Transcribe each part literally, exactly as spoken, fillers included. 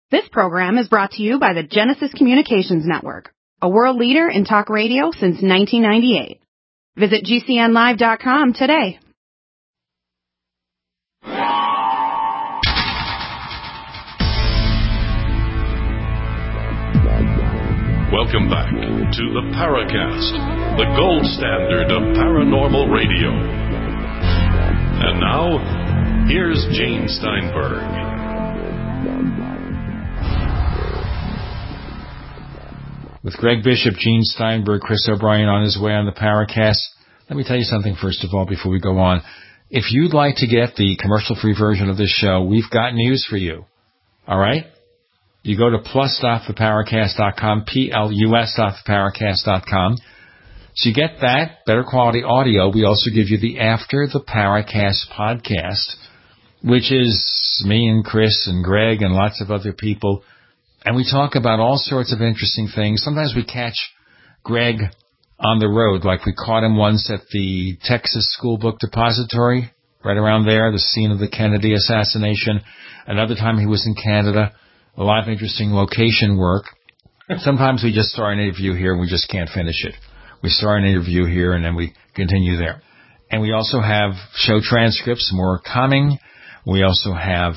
This program is brought to you by the Genesis Communications Network, a world leader in talk radio since nineteen ninety-eight. Visit G C N live dot com today. Welcome back to the Paracast, the gold standard of paranormal radio. And now, here's Gene Steinberg. With Greg Bishop, Gene Steinberg, Chris O'Brien on his way on the Paracast. Let me tell you something first of all before we go on. If you'd like to get the commercial-free version of this show, we've got news for you. All right? You go to plus dot the paracast dot com, P L U S dot the paracast dot com. So you get that, better quality audio. We also give you the After the Paracast podcast, which is me and Chris and Greg and lots of other people. And we talk about all sorts of interesting things. Sometimes we catch Greg on the road, like we caught him once at the Texas School Book Depository, right around there, the scene of the Kennedy assassination. Another time he was in Canada. A lot of interesting location work. Sometimes we just start an interview here and we just can't finish it. We start an interview here and then we continue there. And we also have show transcripts, more coming. We also have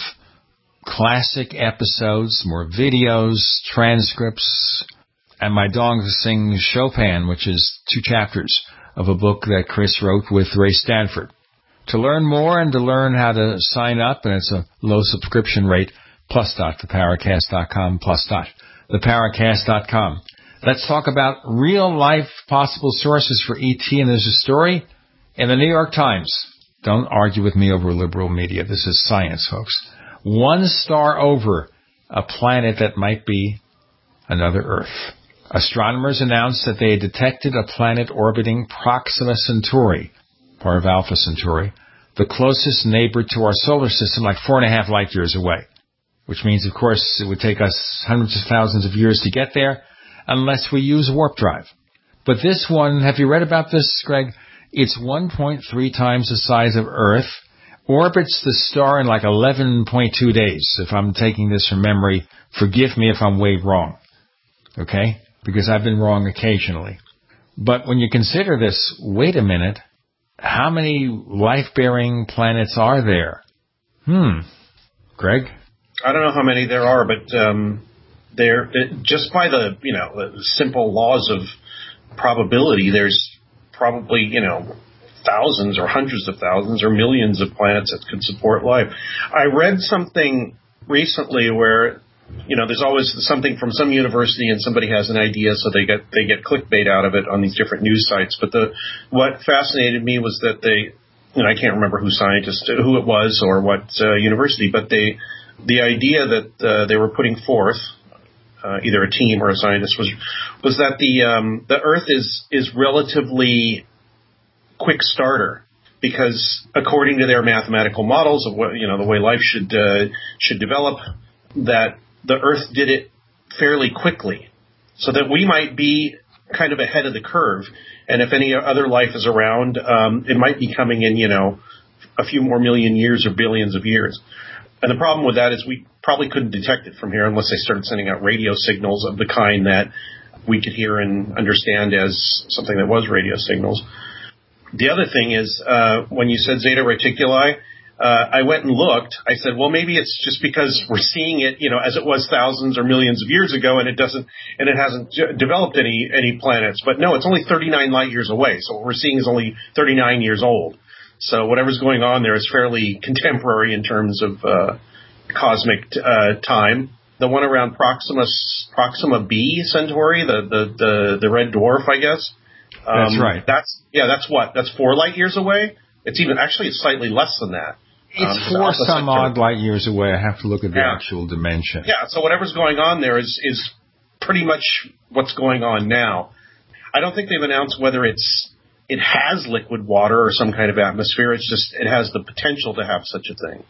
classic episodes, more videos, transcripts, and my dog sings Chopin, which is two chapters of a book that Chris wrote with Ray Stanford. To learn more and to learn how to sign up, and it's a low subscription rate, plus dot the paracast dot com, plus dot the paracast dot com. Let's talk about real-life possible sources for E T, and there's a story in the New York Times. Don't argue with me over liberal media. This is science, folks. One star over a planet that might be another Earth. Astronomers announced that they had detected a planet orbiting Proxima Centauri, part of Alpha Centauri, the closest neighbor to our solar system, like four and a half light years away. Which means, of course, it would take us hundreds of thousands of years to get there unless we use warp drive. But this one, have you read about this, Greg? It's one point three times the size of Earth, orbits the star in like eleven point two days. If I'm taking this from memory, forgive me if I'm way wrong, okay? Because I've been wrong occasionally. But when you consider this, wait a minute, how many life-bearing planets are there? Hmm. Greg? I don't know how many there are, but um, they're it, just by the you know the simple laws of probability. There's probably you know thousands or hundreds of thousands or millions of planets that could support life. I read something recently where you know there's always something from some university and somebody has an idea, so they get they get clickbait out of it on these different news sites. But the what fascinated me was that they, you know, I can't remember who scientist who it was or what uh, university, but they. The idea that uh, they were putting forth, uh, either a team or a scientist, was was that the um, the Earth is is relatively quick starter because according to their mathematical models of what you know the way life should uh, should develop, that the Earth did it fairly quickly, so that we might be kind of ahead of the curve, and if any other life is around, um, it might be coming in you know a few more million years or billions of years. And the problem with that is we probably couldn't detect it from here unless they started sending out radio signals of the kind that we could hear and understand as something that was radio signals. The other thing is, uh, when you said Zeta Reticuli, uh, I went and looked. I said, well, maybe it's just because we're seeing it, you know, as it was thousands or millions of years ago, and it doesn't, and it hasn't j- developed any any planets. But no, it's only thirty-nine light years away. So what we're seeing is only thirty-nine years old. So whatever's going on there is fairly contemporary in terms of uh, cosmic uh, time. The one around Proxima Proxima B Centauri, the the the, the red dwarf, I guess. Um, that's right. That's yeah. That's what. That's four light years away. It's even actually it's slightly less than that. It's um, four some odd light years away. I have to look at the yeah. actual dimension. Yeah. So whatever's going on there is is pretty much what's going on now. I don't think they've announced whether it's it has liquid water or some kind of atmosphere. It's just it has the potential to have such a thing.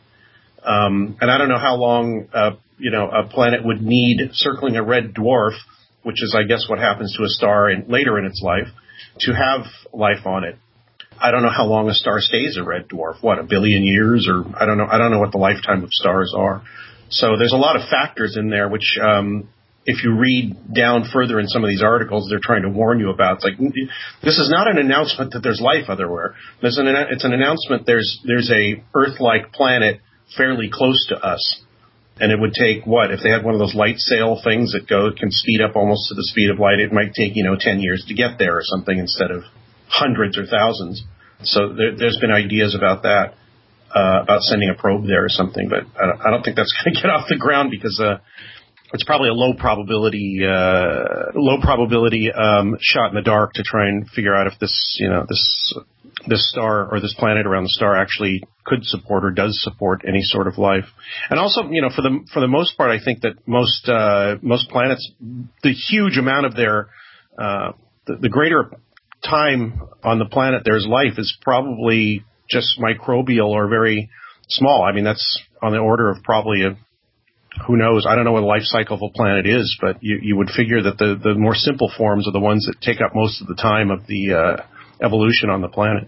Um, and I don't know how long uh, you know a planet would need circling a red dwarf, which is I guess what happens to a star in, later in its life, to have life on it. I don't know how long a star stays a red dwarf. What, a billion years, or I don't know. I don't know what the lifetime of stars are. So there's a lot of factors in there, which um, if you read down further in some of these articles, they're trying to warn you about. It's like, this is not an announcement that there's life otherwhere. There's an, it's an announcement there's there's a Earth-like planet fairly close to us. And it would take, what, if they had one of those light sail things that go can speed up almost to the speed of light, it might take, you know, ten years to get there or something instead of hundreds or thousands. So there, there's been ideas about that, uh, about sending a probe there or something. But I don't, I don't think that's going to get off the ground because uh, it's probably a low probability, uh, low probability um, shot in the dark to try and figure out if this, you know, this this star or this planet around the star actually could support or does support any sort of life. And also, you know, for the for the most part, I think that most uh, most planets, the huge amount of their uh, the, the greater time on the planet there's life is probably just microbial or very small. I mean, that's on the order of probably a, who knows, I don't know what the life cycle of a planet is, but you, you would figure that the, the more simple forms are the ones that take up most of the time of the uh, evolution on the planet.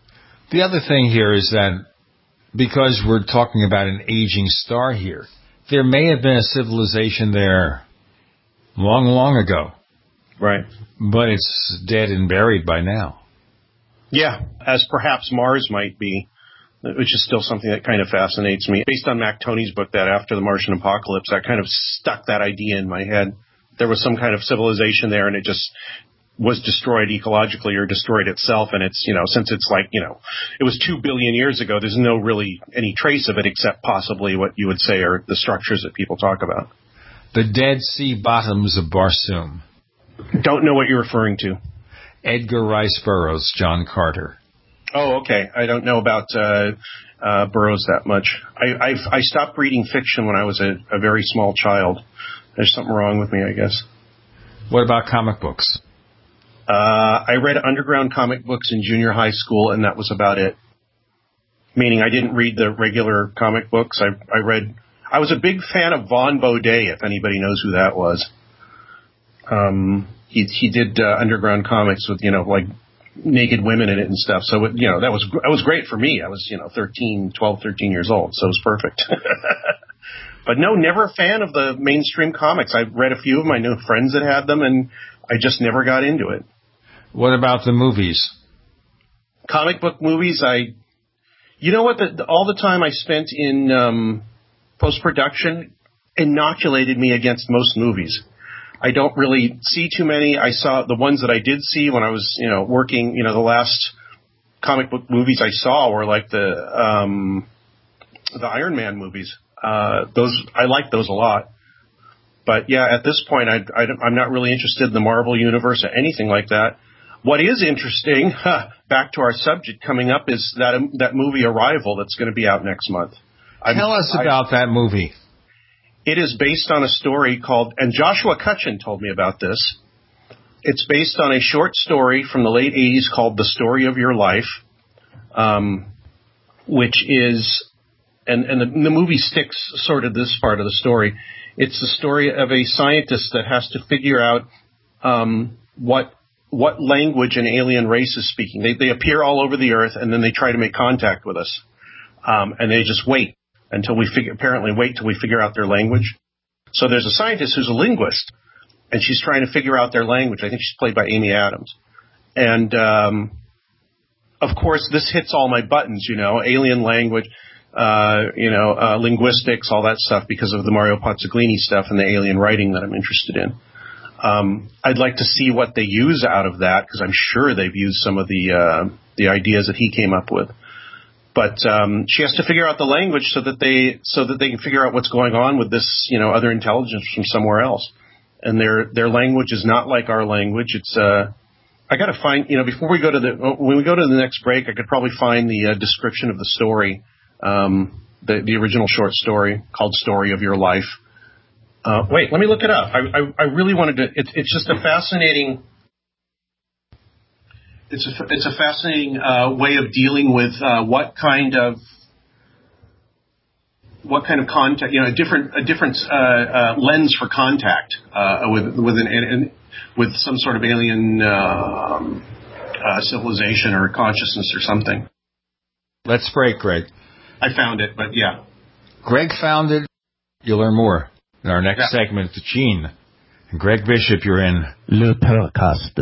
The other thing here is that because we're talking about an aging star here, there may have been a civilization there long, long ago. Right. But it's dead and buried by now. Yeah, as perhaps Mars might be, which is still something that kind of fascinates me. Based on Mac Toney's book, that After the Martian Apocalypse, I kind of stuck that idea in my head. There was some kind of civilization there, and it just was destroyed ecologically or destroyed itself. And it's, you know, since it's like, you know, it was two billion years ago, there's no really any trace of it except possibly what you would say are the structures that people talk about. The Dead Sea Bottoms of Barsoom. Don't know what you're referring to. Edgar Rice Burroughs, John Carter. Oh, okay. I don't know about uh, uh, Burroughs that much. I I've, I stopped reading fiction when I was a, a very small child. There's something wrong with me, I guess. What about comic books? Uh, I read underground comic books in junior high school, and that was about it. Meaning I didn't read the regular comic books. I, I read... I was a big fan of Vaughn Baudet, if anybody knows who that was. Um, he he did uh, underground comics with, you know, like naked women in it and stuff. So, it, you know, that was that was great for me. I was, you know, thirteen, twelve, thirteen years old, so it was perfect. But no, never a fan of the mainstream comics. I read a few of them. I knew friends that had them, and I just never got into it. What about the movies? Comic book movies, I... You know what? The, the, all the time I spent in um, post-production inoculated me against most movies. I don't really see too many. I saw the ones that I did see when I was, you know, working, you know, the last comic book movies I saw were like the um, the Iron Man movies. Uh, those I like those a lot. But, yeah, at this point, I, I, I'm not really interested in the Marvel Universe or anything like that. What is interesting, huh, back to our subject coming up, is that um, that movie Arrival that's going to be out next month. Tell I'm, us about I, that movie. It is based on a story called, and Joshua Cutchin told me about this. It's based on a short story from the late eighties called The Story of Your Life, um, which is, and, and the, the movie sticks sort of this part of the story. It's the story of a scientist that has to figure out um, what what language an alien race is speaking. They, they appear all over the earth, and then they try to make contact with us, um, and they just wait. Until we figure, apparently wait till we figure out their language. So there's a scientist who's a linguist, and she's trying to figure out their language. I think she's played by Amy Adams. And, um, of course, this hits all my buttons, you know, alien language, uh, you know, uh, linguistics, all that stuff, because of the Mario Pozzoglini stuff and the alien writing that I'm interested in. Um, I'd like to see what they use out of that, because I'm sure they've used some of the uh, the ideas that he came up with. But um, she has to figure out the language so that they so that they can figure out what's going on with this, you know, other intelligence from somewhere else. And their their language is not like our language. It's uh, I got to find, you know, before we go to the when we go to the next break, I could probably find the uh, description of the story, um, the the original short story called "Story of Your Life." Uh, wait, let me look it up. I I, I really wanted to. It's it's just a fascinating. It's a, it's a fascinating uh, way of dealing with uh, what kind of what kind of contact, you know, a different a different uh, uh, lens for contact uh, with with an, an with some sort of alien uh, uh, civilization or consciousness or something. Let's break, Greg. I found it, but yeah. Greg found it. You'll learn more in our next yeah. segment. Gene and Greg Bishop, you're in Le Paracast.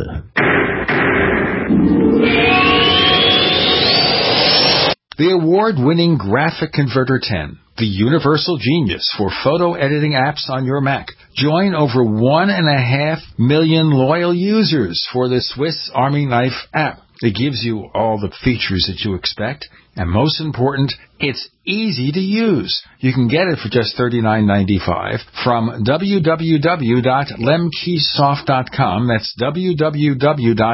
The award-winning Graphic Converter ten, the universal genius for photo editing apps on your Mac. Join over one and a half million loyal users for the Swiss Army Knife app. It gives you all the features that you expect, and most important, it's easy to use. You can get it for just thirty-nine ninety-five from w w w dot lemkesoft dot com. That's w w w dot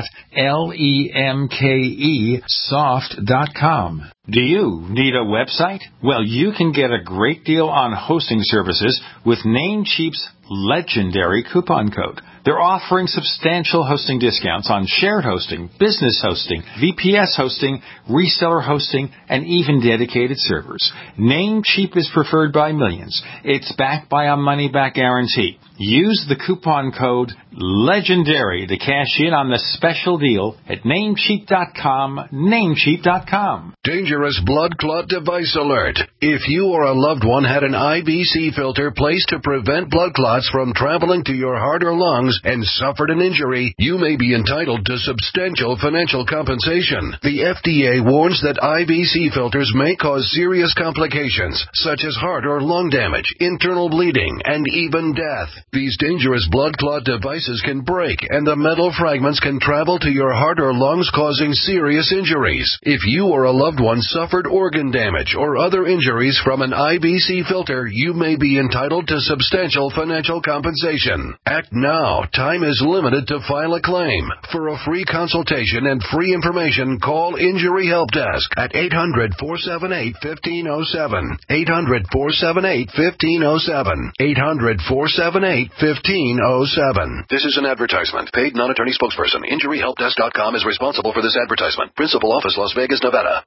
lemkesoft dot com. Do you need a website? Well, you can get a great deal on hosting services with Namecheap's legendary coupon code. They're offering substantial hosting discounts on shared hosting, business hosting, V P S hosting, reseller hosting, and even dedicated servers. Namecheap is preferred by millions. It's backed by a money-back guarantee. Use the coupon code LEGENDARY to cash in on the special deal at namecheap dot com, namecheap dot com. Dangerous blood clot device alert. If you or a loved one had an I B C filter placed to prevent blood clots from traveling to your heart or lungs and suffered an injury, you may be entitled to substantial financial compensation. The F D A warns that I B C filters may cause serious complications, such as heart or lung damage, internal bleeding, and even death. These dangerous blood clot devices can break, and the metal fragments can travel to your heart or lungs, causing serious injuries. If you or a loved one suffered organ damage or other injuries from an I B C filter, you may be entitled to substantial financial compensation. Act now. Time is limited to file a claim. For a free consultation and free information, call Injury Help Desk at eight hundred, four seven eight, one five zero seven. eight hundred, four seven eight, one five zero seven. eight hundred, four seven eight, one five zero seven. This is an advertisement. Paid non-attorney spokesperson. Injury Help Desk dot com is responsible for this advertisement. Principal office, Las Vegas, Nevada.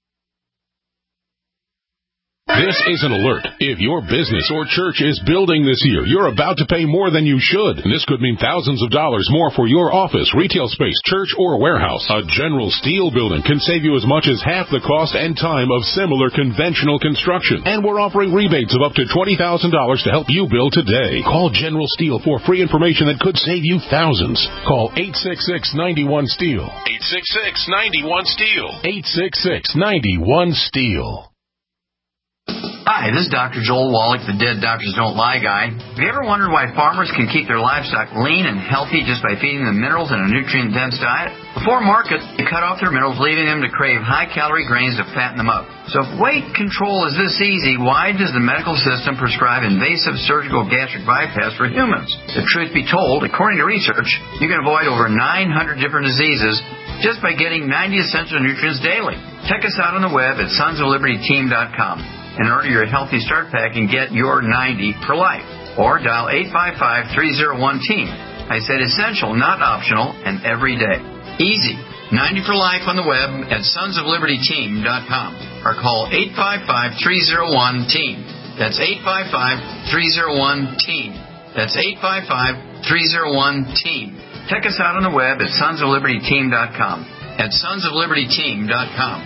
This is an alert. If your business or church is building this year, you're about to pay more than you should. And this could mean thousands of dollars more for your office, retail space, church, or warehouse. A General Steel building can save you as much as half the cost and time of similar conventional construction. And we're offering rebates of up to twenty thousand dollars to help you build today. Call General Steel for free information that could save you thousands. Call eight six six, nine one, STEEL. eight six six, nine one, STEEL. eight six six, nine one, STEEL. Hi, this is Doctor Joel Wallach, the Dead Doctors Don't Lie guy. Have you ever wondered why farmers can keep their livestock lean and healthy just by feeding them minerals in a nutrient-dense diet? Before market, they cut off their minerals, leaving them to crave high-calorie grains to fatten them up. So if weight control is this easy, why does the medical system prescribe invasive surgical gastric bypass for humans? The truth be told, according to research, you can avoid over nine hundred different diseases just by getting ninety essential nutrients daily. Check us out on the web at sons of liberty team dot com. And order your Healthy Start Pack and get your ninety for life. Or dial eight five five, three oh one, team. I said essential, not optional, and every day. Easy. ninety for life on the web at sons of liberty team dot com. Or call eight five five, three oh one, team. That's eight five five, three oh one, team. That's eight five five, three oh one, team. Check us out on the web at sons of liberty team dot com. At sons of liberty team dot com.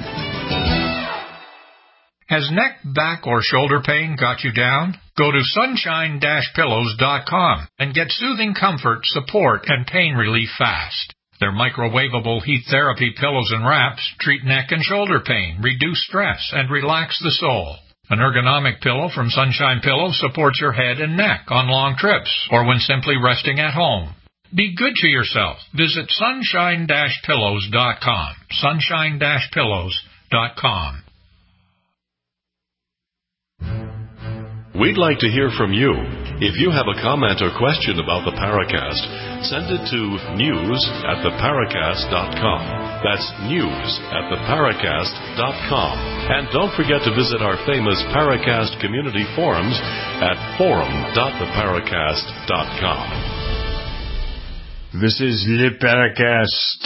Has neck, back, or shoulder pain got you down? Go to sunshine dash pillows dot com and get soothing comfort, support, and pain relief fast. Their microwavable heat therapy pillows and wraps treat neck and shoulder pain, reduce stress, and relax the soul. An ergonomic pillow from Sunshine Pillows supports your head and neck on long trips or when simply resting at home. Be good to yourself. Visit sunshine dash pillows dot com. sunshine dash pillows dot com. We'd like to hear from you. If you have a comment or question about the Paracast, send it to news at the paracast dot com. That's news at the paracast dot com. And don't forget to visit our famous Paracast community forums at forum dot the paracast dot com. This is Le Paracast.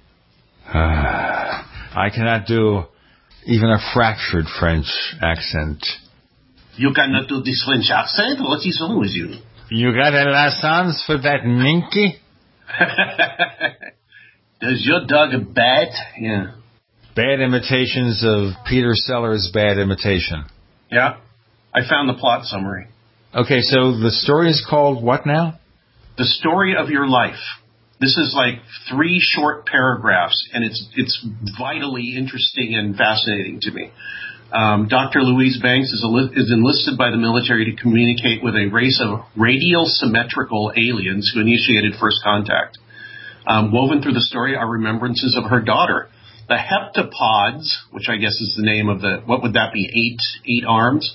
Uh, I cannot do even a fractured French accent. You cannot do this French accent? What is wrong with you? You got a license for that minky? Does your dog a bat? Yeah. Bad imitations of Peter Sellers' bad imitation. Yeah. I found the plot summary. Okay, so the story is called what now? The Story of Your Life. This is like three short paragraphs, and it's it's vitally interesting and fascinating to me. Um, Doctor Louise Banks is, is enlisted by the military to communicate with a race of radial symmetrical aliens who initiated first contact. Um, woven through the story are remembrances of her daughter. The heptapods, which I guess is the name of the, what would that be, eight eight arms?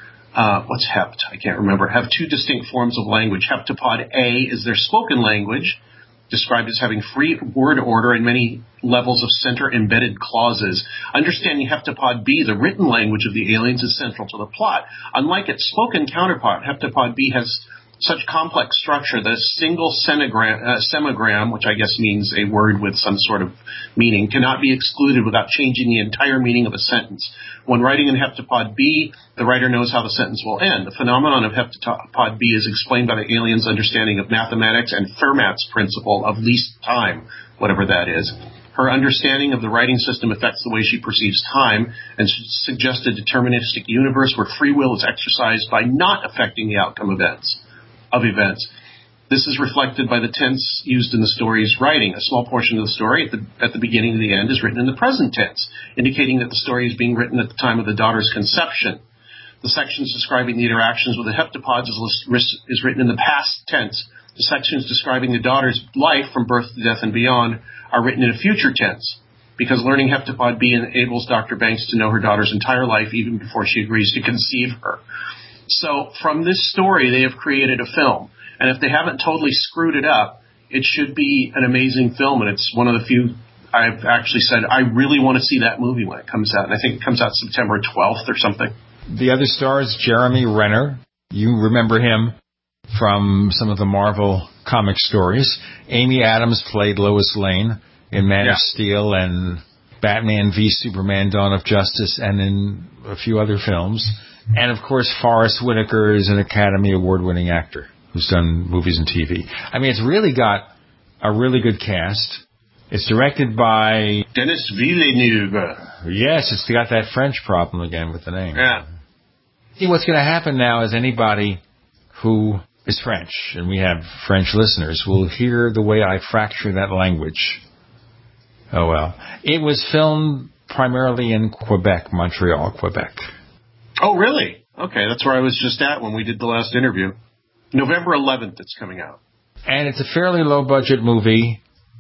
Uh, what's hept? I can't remember. Have two distinct forms of language. Heptapod A is their spoken language, described as having free word order and many levels of center-embedded clauses. Understanding Heptapod B, the written language of the aliens, is central to the plot. Unlike its spoken counterpart, Heptapod B has such complex structure that a single semigram, uh, semigram, which I guess means a word with some sort of meaning, cannot be excluded without changing the entire meaning of a sentence. When writing in Heptapod B, the writer knows how the sentence will end. The phenomenon of Heptapod B is explained by the aliens' understanding of mathematics and Fermat's principle of least time, whatever that is. Her understanding of the writing system affects the way she perceives time and suggests a deterministic universe where free will is exercised by not affecting the outcome of events. of events. This is reflected by the tense used in the story's writing. A small portion of the story at the, at the beginning and the end is written in the present tense, indicating that the story is being written at the time of the daughter's conception. The sections describing the interactions with the heptapods is, is written in the past tense. The sections describing the daughter's life from birth to death and beyond are written in a future tense, because learning Heptapod B enables Doctor Banks to know her daughter's entire life even before she agrees to conceive her. So from this story, they have created a film. And if they haven't totally screwed it up, it should be an amazing film. And it's one of the few I've actually said, I really want to see that movie when it comes out. And I think it comes out September twelfth or something. The other star is Jeremy Renner. You remember him from some of the Marvel comic stories. Amy Adams played Lois Lane in Man yeah. of Steel and Batman v Superman, Dawn of Justice, and in a few other films. And, of course, Forrest Whitaker is an Academy Award-winning actor who's done movies and T V. I mean, it's really got a really good cast. It's directed by Denis Villeneuve. Yes, it's got that French problem again with the name. Yeah. See, what's going to happen now is anybody who is French, and we have French listeners, will hear the way I fracture that language. Oh, well. It was filmed primarily in Quebec, Montreal, Quebec. Oh, really? Okay, that's where I was just at when we did the last interview. November eleventh it's coming out. And it's a fairly low-budget movie.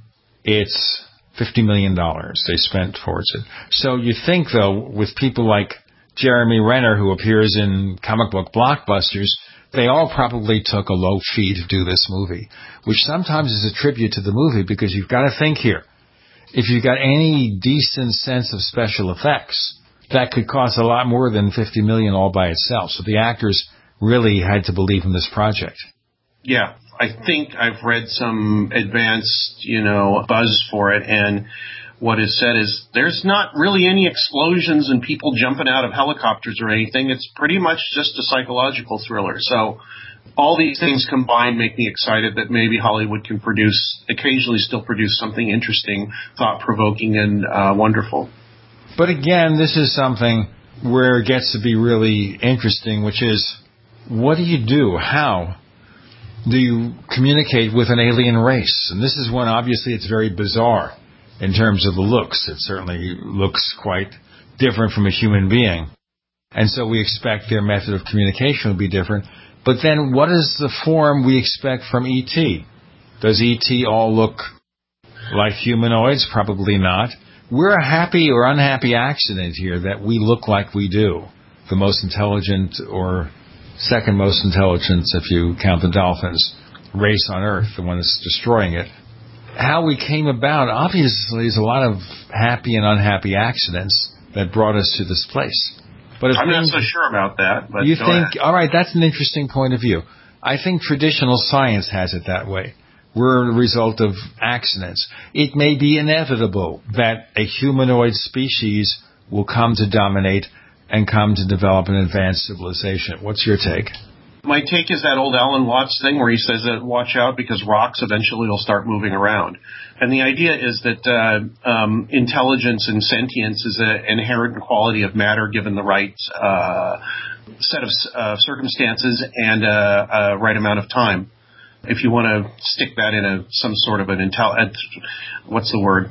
It's fifty million dollars they spent towards it. So you think, though, with people like Jeremy Renner, who appears in comic book blockbusters, they all probably took a low fee to do this movie, which sometimes is a tribute to the movie, because you've got to think here. If you've got any decent sense of special effects, that could cost a lot more than fifty million dollars all by itself. So the actors really had to believe in this project. Yeah, I think I've read some advanced, you know, buzz for it, and what is said is there's not really any explosions and people jumping out of helicopters or anything. It's pretty much just a psychological thriller. So all these things combined make me excited that maybe Hollywood can produce, occasionally still produce something interesting, thought-provoking, and uh, wonderful. But again, this is something where it gets to be really interesting, which is, what do you do? How do you communicate with an alien race? And this is one, obviously, it's very bizarre in terms of the looks. It certainly looks quite different from a human being. And so we expect their method of communication will be different. But then what is the form we expect from E T? Does E T all look like humanoids? Probably not. We're a happy or unhappy accident here that we look like we do. The most intelligent, or second most intelligent, if you count the dolphins, race on Earth, the one that's destroying it. How we came about, obviously, is a lot of happy and unhappy accidents that brought us to this place. But I'm things, not so sure about that. But you think, ahead. All right, that's an interesting point of view. I think traditional science has it that way. We're a result of accidents. It may be inevitable that a humanoid species will come to dominate and come to develop an advanced civilization. What's your take? My take is that old Alan Watts thing where he says that watch out because rocks eventually will start moving around. And the idea is that uh, um, intelligence and sentience is an inherent quality of matter given the right uh, set of uh, circumstances and uh, a right amount of time. If you want to stick that in a some sort of an intel, what's the word,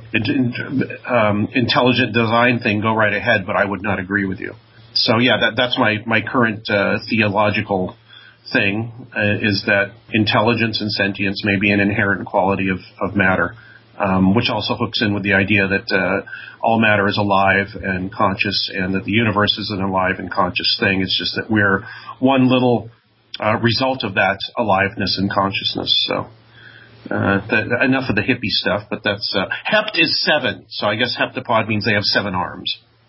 um, intelligent design thing, go right ahead. But I would not agree with you. So yeah, that that's my my current uh, theological thing uh, is that intelligence and sentience may be an inherent quality of of matter, um, which also hooks in with the idea that uh, all matter is alive and conscious, and that the universe is an alive and conscious thing. It's just that we're one little Uh, result of that aliveness and consciousness. So uh, that, enough of the hippie stuff, but that's uh, hept is seven. So I guess heptapod means they have seven arms.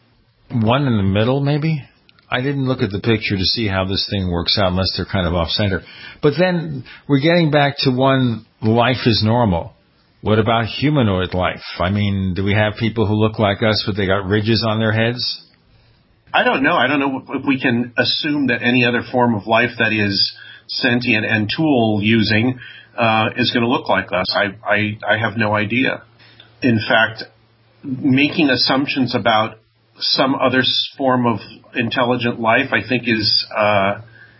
One in the middle, maybe? I didn't look at the picture to see how this thing works out unless they're kind of off-center. But then we're getting back to one, life is normal. What about humanoid life? I mean, do we have people who look like us but they got ridges on their heads? I don't know. I don't know if we can assume that any other form of life that is sentient and tool using uh, is going to look like us. I, I, I have no idea. In fact, making assumptions about some other form of intelligent life, I think, is uh,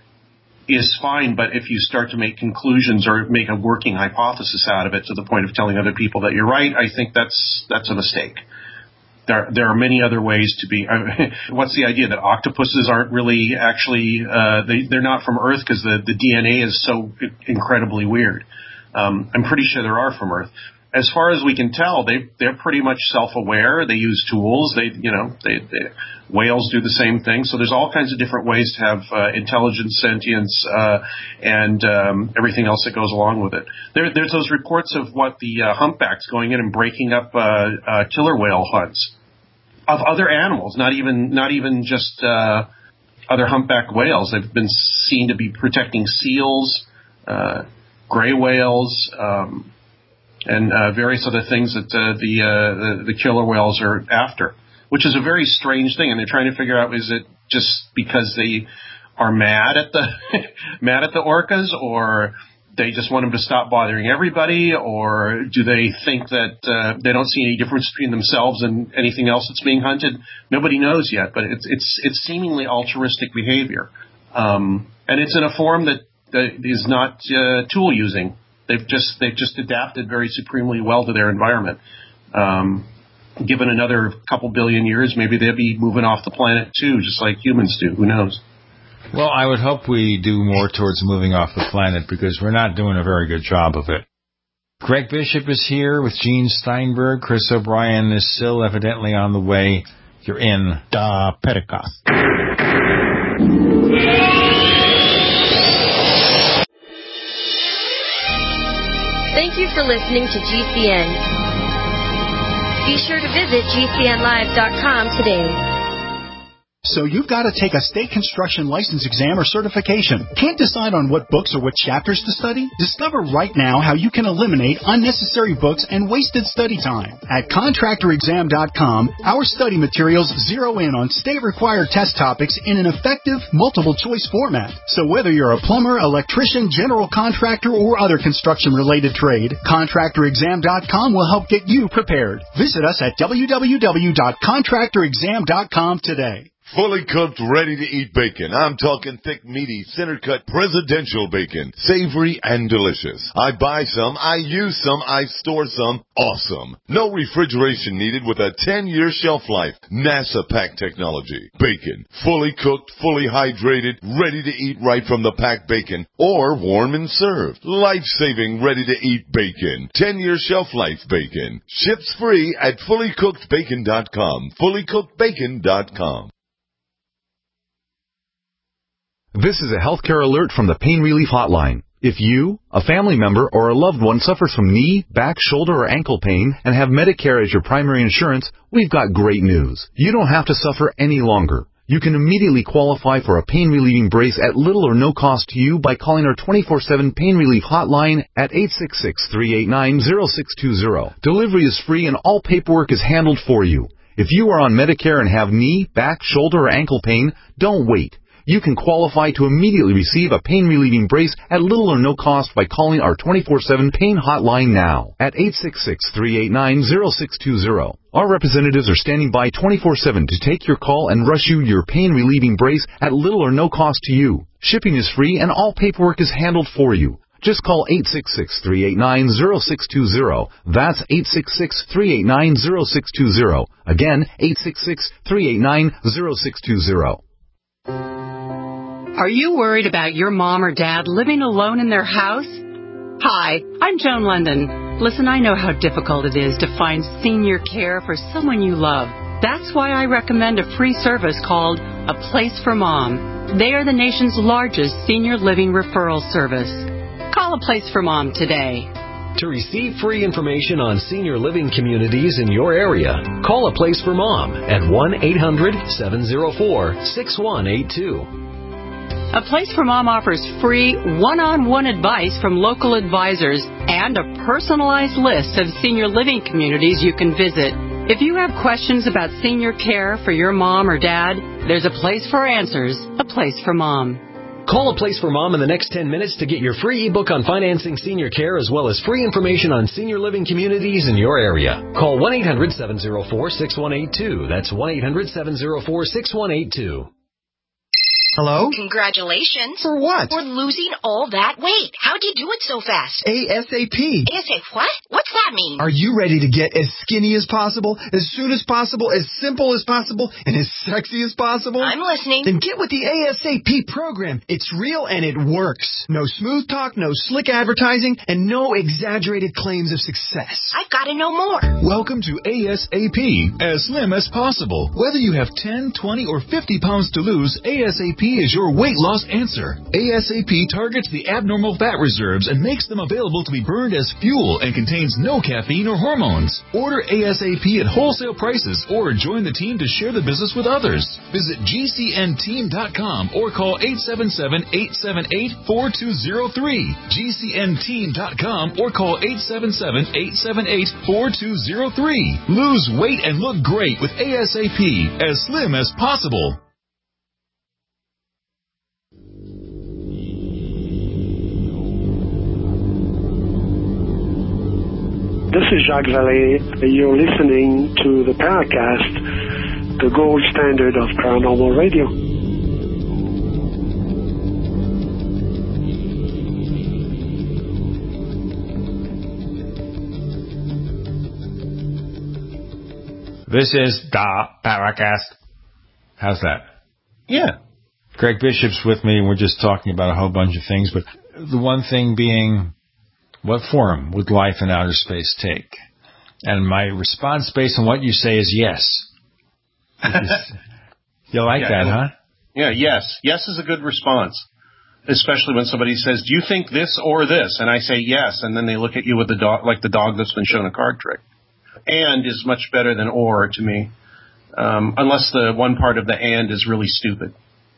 is fine. But if you start to make conclusions or make a working hypothesis out of it to the point of telling other people that you're right, I think that's that's a mistake. There, there are many other ways to be. Uh, what's the idea that octopuses aren't really actually? Uh, they, they're not from Earth because the, the D N A is so incredibly weird. Um, I'm pretty sure there are from Earth. As far as we can tell, they they're pretty much self-aware. They use tools. They you know they, they whales do the same thing. So there's all kinds of different ways to have uh, intelligence, sentience, uh, and um, everything else that goes along with it. There, there's those reports of what the uh, humpbacks going in and breaking up uh, uh, killer whale hunts of other animals, not even not even just uh, other humpback whales. They've been seen to be protecting seals, uh, gray whales. Um, and uh, various other things that uh, the, uh, the the killer whales are after, which is a very strange thing. And they're trying to figure out, is it just because they are mad at the mad at the orcas, or they just want them to stop bothering everybody, or do they think that uh, they don't see any difference between themselves and anything else that's being hunted? Nobody knows yet, but it's it's it's seemingly altruistic behavior, um, and it's in a form that, that is not uh, tool using. They've just they've just adapted very supremely well to their environment. Um, given another couple billion years, maybe they'll be moving off the planet too, just like humans do. Who knows? Well, I would hope we do more towards moving off the planet because we're not doing a very good job of it. Greg Bishop is here with Gene Steinberg. Chris O'Brien is still evidently on the way. You're in Da Pedica. Thank you for listening to G C N. Be sure to visit G C N live dot com today. So you've got to take a state construction license exam or certification. Can't decide on what books or what chapters to study? Discover right now how you can eliminate unnecessary books and wasted study time. At contractor exam dot com, our study materials zero in on state-required test topics in an effective, multiple-choice format. So whether you're a plumber, electrician, general contractor, or other construction-related trade, contractor exam dot com will help get you prepared. Visit us at w w w dot contractor exam dot com today. Fully cooked, ready-to-eat bacon. I'm talking thick, meaty, center-cut, presidential bacon. Savory and delicious. I buy some, I use some, I store some. Awesome. No refrigeration needed with a ten-year shelf life. NASA pack technology. Bacon. Fully cooked, fully hydrated, ready to eat right from the packed bacon. Or warm and served. Life-saving, ready-to-eat bacon. ten-year shelf life bacon. Ships free at fully cooked bacon dot com. fully cooked bacon dot com. This is a healthcare alert from the Pain Relief Hotline. If you, a family member, or a loved one suffers from knee, back, shoulder, or ankle pain and have Medicare as your primary insurance, we've got great news. You don't have to suffer any longer. You can immediately qualify for a pain-relieving brace at little or no cost to you by calling our twenty-four seven Pain Relief Hotline at eight six six, three eight nine, zero six two zero. Delivery is free and all paperwork is handled for you. If you are on Medicare and have knee, back, shoulder, or ankle pain, don't wait. you can qualify to immediately receive a pain-relieving brace at little or no cost by calling our twenty-four seven pain hotline now at eight six six, three eight nine, zero six two zero. Our representatives are standing by twenty-four seven to take your call and rush you your pain-relieving brace at little or no cost to you. Shipping is free and all paperwork is handled for you. Just call eight six six, three eight nine, zero six two zero. That's eight six six, three eight nine, zero six two zero. Again, eight six six, three eight nine, zero six two zero. Are you worried about your mom or dad living alone in their house? Hi, I'm Joan London. Listen, I know how difficult it is to find senior care for someone you love. That's why I recommend a free service called A Place for Mom. They are the nation's largest senior living referral service. Call A Place for Mom today. To receive free information on senior living communities in your area, call A Place for Mom at one eight hundred, seven oh four, six one eight two. A Place for Mom offers free one-on-one advice from local advisors and a personalized list of senior living communities you can visit. If you have questions about senior care for your mom or dad, there's a place for answers, A Place for Mom. Call A Place for Mom in the next ten minutes to get your free ebook on financing senior care as well as free information on senior living communities in your area. Call one eight hundred, seven oh four, six one eight two. That's one eight hundred, seven oh four, six one eight two. Hello? Congratulations. For what? For losing all that weight. How'd you do it so fast? ASAP. ASAP what? What's that mean? Are you ready to get as skinny as possible, as soon as possible, as simple as possible, and as sexy as possible? I'm listening. Then get with the ASAP program. It's real and it works. No smooth talk, no slick advertising, and no exaggerated claims of success. I've got to know more. Welcome to ASAP, as slim as possible. Whether you have ten, twenty, or fifty pounds to lose, ASAP is your weight loss answer. ASAP targets the abnormal fat reserves and makes them available to be burned as fuel and contains no caffeine or hormones. Order ASAP at wholesale prices or join the team to share the business with others. Visit G C N team dot com or call eight seven seven, eight seven eight, four two zero three. G C N team dot com or call eight seven seven, eight seven eight, four two zero three. Lose weight and look great with ASAP, as slim as possible. This is Jacques Vallée. You're listening to the Paracast, the gold standard of paranormal radio. This is the Paracast. How's that? Yeah. Greg Bishop's with me, and we're just talking about a whole bunch of things, but the one thing being, what form would life in outer space take? And my response based on what you say is yes. You like yeah, that, huh? Yeah, yes. Yes is a good response. Especially when somebody says, do you think this or this? And I say yes, and then they look at you with the dog, like the dog that's been shown a card trick. And is much better than or to me. Um, unless the one part of the and is really stupid.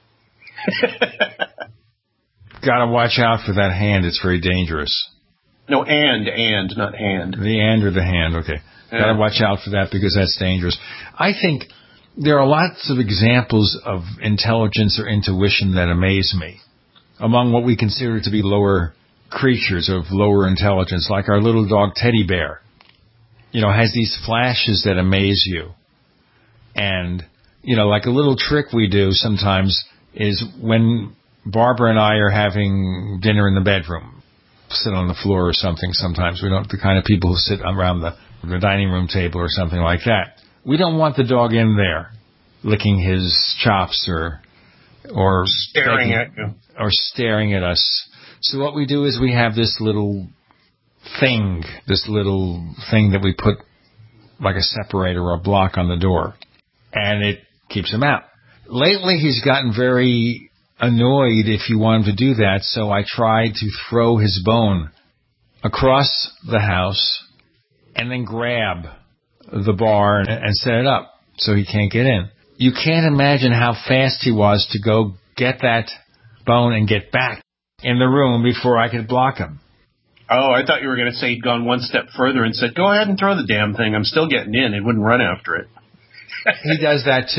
Gotta watch out for that hand. It's very dangerous. No, and, and, not hand. The and or the hand, okay. Yeah. Got to watch out for that because that's dangerous. I think there are lots of examples of intelligence or intuition that amaze me among what we consider to be lower creatures of lower intelligence, like our little dog Teddy Bear. You know, has these flashes that amaze you. And, you know, like a little trick we do sometimes is when Barbara and I are having dinner in the bedroom. Sit on the floor or something sometimes. We don't the kind of people who sit around the, the dining room table or something like that. We don't want the dog in there licking his chops or or staring begging, at you. Or staring at us. So what we do is we have this little thing, this little thing that we put like a separator or a block on the door, and it keeps him out. Lately he's gotten very annoyed if you want him to do that, so I tried to throw his bone across the house and then grab the bar and, and set it up so he can't get in. You can't imagine how fast he was to go get that bone and get back in the room before I could block him. Oh, I thought you were going to say he'd gone one step further and said, go ahead and throw the damn thing. I'm still getting in. He wouldn't run after it. He does that too.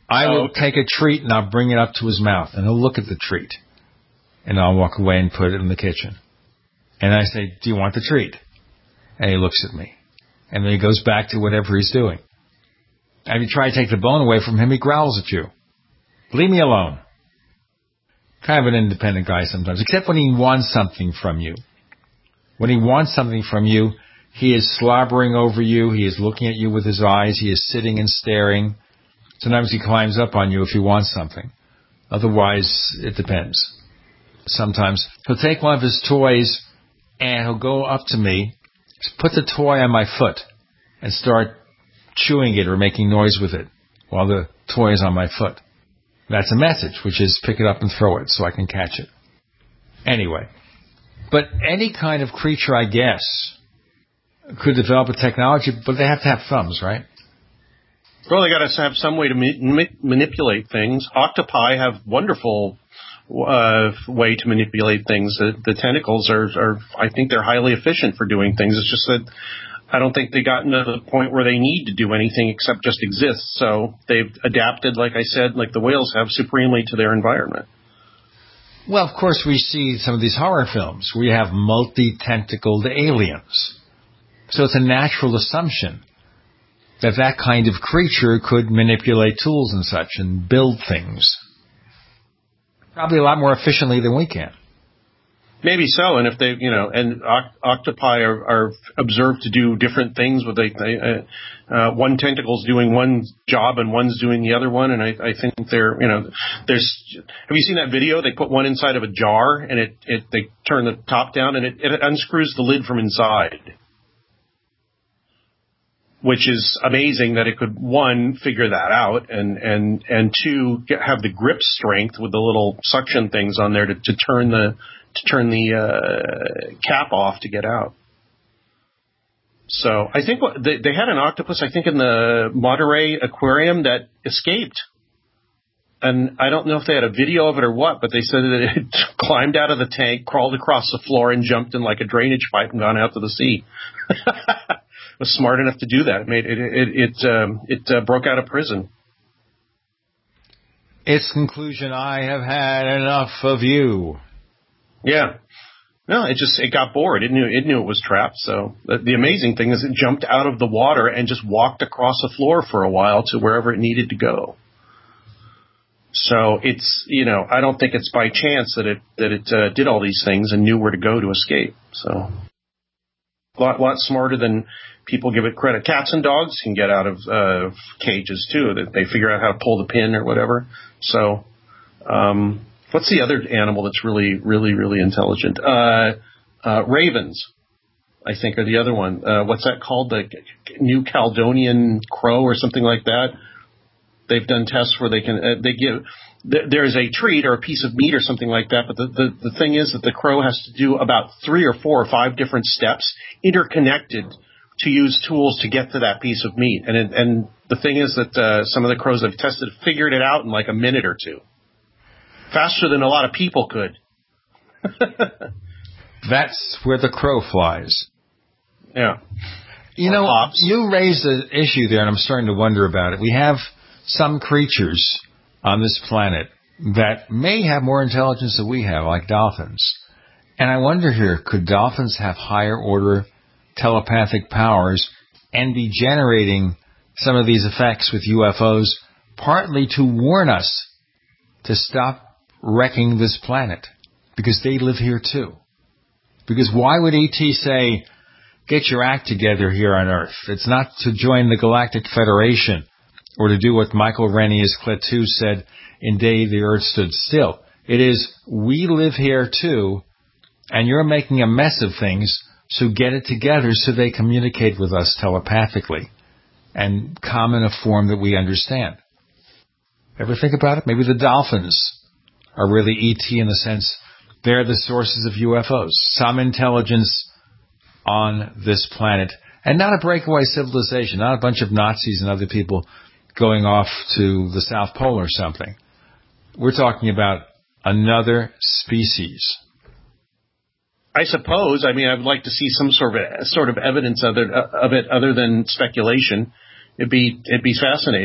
I Oh, would okay. take a treat and I'll bring it up to his mouth and he'll look at the treat. And I'll walk away and put it in the kitchen. And I say, do you want the treat? And he looks at me. And then he goes back to whatever he's doing. And if you try to take the bone away from him, he growls at you. Leave me alone. Kind of an independent guy sometimes, except when he wants something from you. When he wants something from you, he is slobbering over you. He is looking at you with his eyes. He is sitting and staring. Sometimes he climbs up on you if he wants something. Otherwise, it depends. Sometimes he'll take one of his toys and he'll go up to me, put the toy on my foot, and start chewing it or making noise with it while the toy is on my foot. That's a message, which is pick it up and throw it so I can catch it. Anyway, but any kind of creature, I guess, could develop a technology, but they have to have thumbs, right? Well, they got to have some way to ma- ma- manipulate things. Octopi have wonderful uh, way to manipulate things. The, the tentacles are, are, I think they're highly efficient for doing things. It's just that I don't think they got to the point where they need to do anything except just exist. So they've adapted, like I said, like the whales have, supremely to their environment. Well, of course, we see some of these horror films. We have multi-tentacled aliens. So it's a natural assumption that that kind of creature could manipulate tools and such and build things. Probably a lot more efficiently than we can. Maybe so, and if they, you know, and oct- octopi are, are observed to do different things. With they, they uh, uh, one tentacle's doing one job and one's doing the other one, and I, I think they're, you know, there's. Have you seen that video? They put one inside of a jar, and it, it they turn the top down, and it, it unscrews the lid from inside. Which is amazing that it could, one, figure that out, and and and two, get, have the grip strength with the little suction things on there to, to turn the to turn the uh, cap off to get out. So I think what, they, they had an octopus, I think, in the Monterey Aquarium that escaped. And I don't know if they had a video of it or what, but they said that it climbed out of the tank, crawled across the floor, and jumped in like a drainage pipe and gone out to the sea. Was smart enough to do that. It made it it it, um, it uh, broke out of prison. Its conclusion: I have had enough of you. Yeah, no, it just it got bored. It knew it knew it was trapped. So the, the amazing thing is, it jumped out of the water and just walked across the floor for a while to wherever it needed to go. So it's, you know, I don't think it's by chance that it that it uh, did all these things and knew where to go to escape. So a lot lot smarter than people give it credit. Cats and dogs can get out of uh, cages too. That they figure out how to pull the pin or whatever. So, um, what's the other animal that's really, really, really intelligent? Uh, uh, ravens, I think, are the other one. Uh, what's that called? The New Caledonian crow or something like that. They've done tests where they can uh, they give th- there's a treat or a piece of meat or something like that. But the, the the thing is that the crow has to do about three or four or five different steps interconnected to use tools to get to that piece of meat. And it, and the thing is that uh, some of the crows I've tested figured it out in like a minute or two. Faster than a lot of people could. That's where the crow flies. Yeah. You or know, hops. You raised an issue there, and I'm starting to wonder about it. We have some creatures on this planet that may have more intelligence than we have, like dolphins. And I wonder here, could dolphins have higher order telepathic powers and be generating some of these effects with U F Os, partly to warn us to stop wrecking this planet? Because they live here too. Because why would E T say, get your act together here on Earth? It's not to join the Galactic Federation or to do what Michael Rennie's Cletu said in Day the Earth Stood Still. It is, we live here too, and you're making a mess of things, so get it together so they communicate with us telepathically and come in a form that we understand. Ever think about it? Maybe the dolphins are really E T in the sense they're the sources of U F Os. Some intelligence on this planet, and not a breakaway civilization, not a bunch of Nazis and other people going off to the South Pole or something. We're talking about another species. I suppose. I mean, I'd like to see some sort of sort of evidence of it, of it other than speculation. It'd be it'd be fascinating.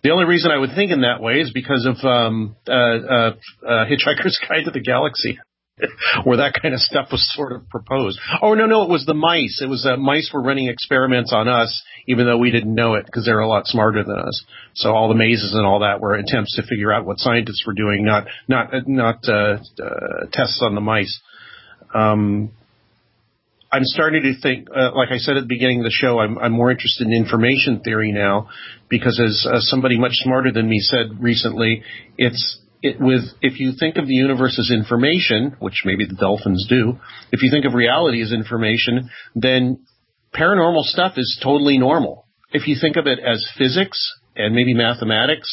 The only reason I would think in that way is because of um, uh, uh, uh, Hitchhiker's Guide to the Galaxy, where that kind of stuff was sort of proposed. Oh, no, no, it was the mice. It was uh, mice were running experiments on us, even though we didn't know it, because they're a lot smarter than us. So all the mazes and all that were attempts to figure out what scientists were doing, not not not uh, uh, tests on the mice. Um, I'm starting to think, uh, like I said at the beginning of the show, I'm, I'm more interested in information theory now, because as uh, somebody much smarter than me said recently, it's it with if you think of the universe as information, which maybe the dolphins do, if you think of reality as information, then paranormal stuff is totally normal. If you think of it as physics and maybe mathematics,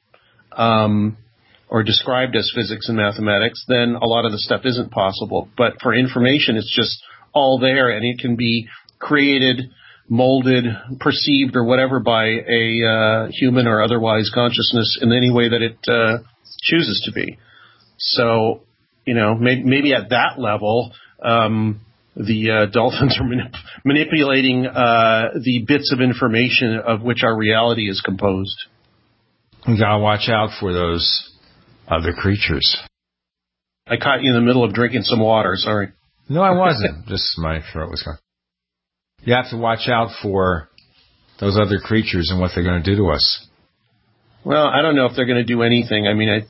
um, or described as physics and mathematics, then a lot of the stuff isn't possible. But for information, it's just all there, and it can be created, molded, perceived, or whatever by a uh, human or otherwise consciousness in any way that it uh, chooses to be. So, you know, maybe, maybe at that level, um, the uh, dolphins are manip- manipulating uh, the bits of information of which our reality is composed. We gotta watch out for those other creatures. I caught you in the middle of drinking some water. Sorry. No, I wasn't. Just my throat was going. You have to watch out for those other creatures and what they're going to do to us. Well, I don't know if they're going to do anything. I mean, I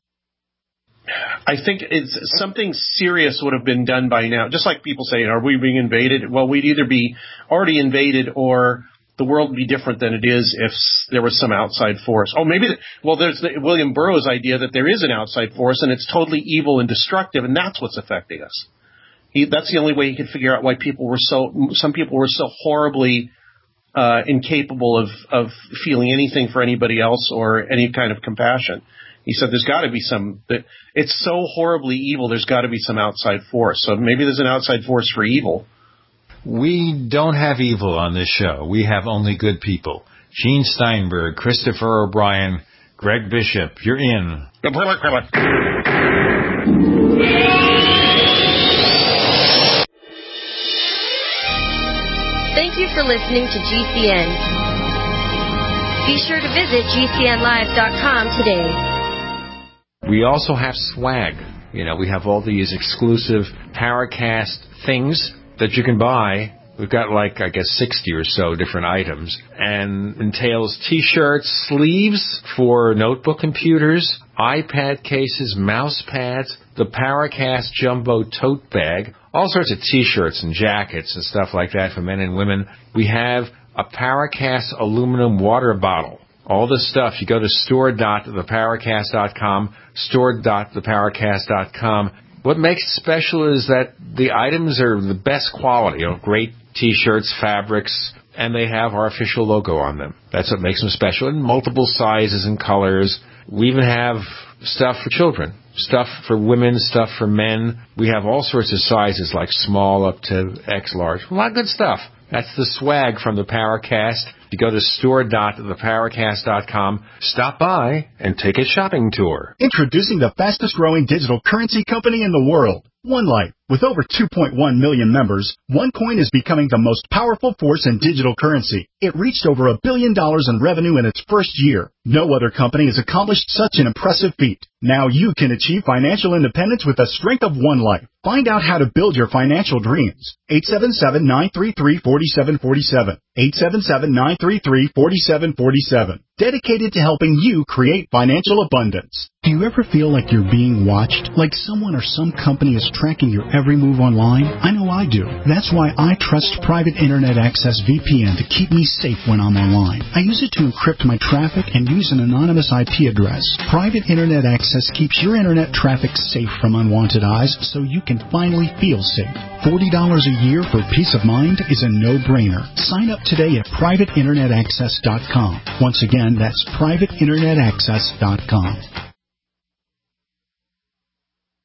I think it's something serious would have been done by now. Just like people say, are we being invaded? Well, we'd either be already invaded or the world would be different than it is if there was some outside force. Oh, maybe, the, well, there's the William Burroughs idea that there is an outside force and it's totally evil and destructive, and that's what's affecting us. He, that's the only way he could figure out why people were so, some people were so horribly uh, incapable of, of feeling anything for anybody else or any kind of compassion. He said there's got to be some, that it's so horribly evil, there's got to be some outside force. So maybe there's an outside force for evil. We don't have evil on this show. We have only good people. Gene Steinberg, Christopher O'Brien, Greg Bishop, you're in. Thank you for listening to G C N. Be sure to visit G C N live dot com today. We also have swag. You know, we have all these exclusive Paracast things that you can buy. We've got like, I guess, sixty or so different items, and entails T-shirts, sleeves for notebook computers, iPad cases, mouse pads, the Paracast Jumbo tote bag, all sorts of T-shirts and jackets and stuff like that for men and women. We have a Paracast aluminum water bottle. All this stuff, you go to store dot the paracast dot com, store dot the paracast dot com. What makes it special is that the items are the best quality, you know, great T-shirts, fabrics, and they have our official logo on them. That's what makes them special, in multiple sizes and colors. We even have stuff for children, stuff for women, stuff for men. We have all sorts of sizes, like small up to X large. A lot of good stuff. That's the swag from the Paracast. You go to store dot the paracast dot com, stop by, and take a shopping tour. Introducing the fastest growing digital currency company in the world, OneLife. With over two point one million members, OneCoin is becoming the most powerful force in digital currency. It reached over a billion dollars in revenue in its first year. No other company has accomplished such an impressive feat. Now you can achieve financial independence with the strength of OneLife. Find out how to build your financial dreams. eight seven seven, nine three three, four seven four seven. eight seven seven, nine three three, four seven four seven. Dedicated to helping you create financial abundance. Do you ever feel like you're being watched? Like someone or some company is tracking your every move online? I know I do. That's why I trust Private Internet Access V P N to keep me safe when I'm online. I use it to encrypt my traffic and use an anonymous I P address. Private Internet Access keeps your internet traffic safe from unwanted eyes so you can finally feel safe. forty dollars a year for peace of mind is a no-brainer. Sign up today at private internet access dot com. Once again, that's private internet access dot com.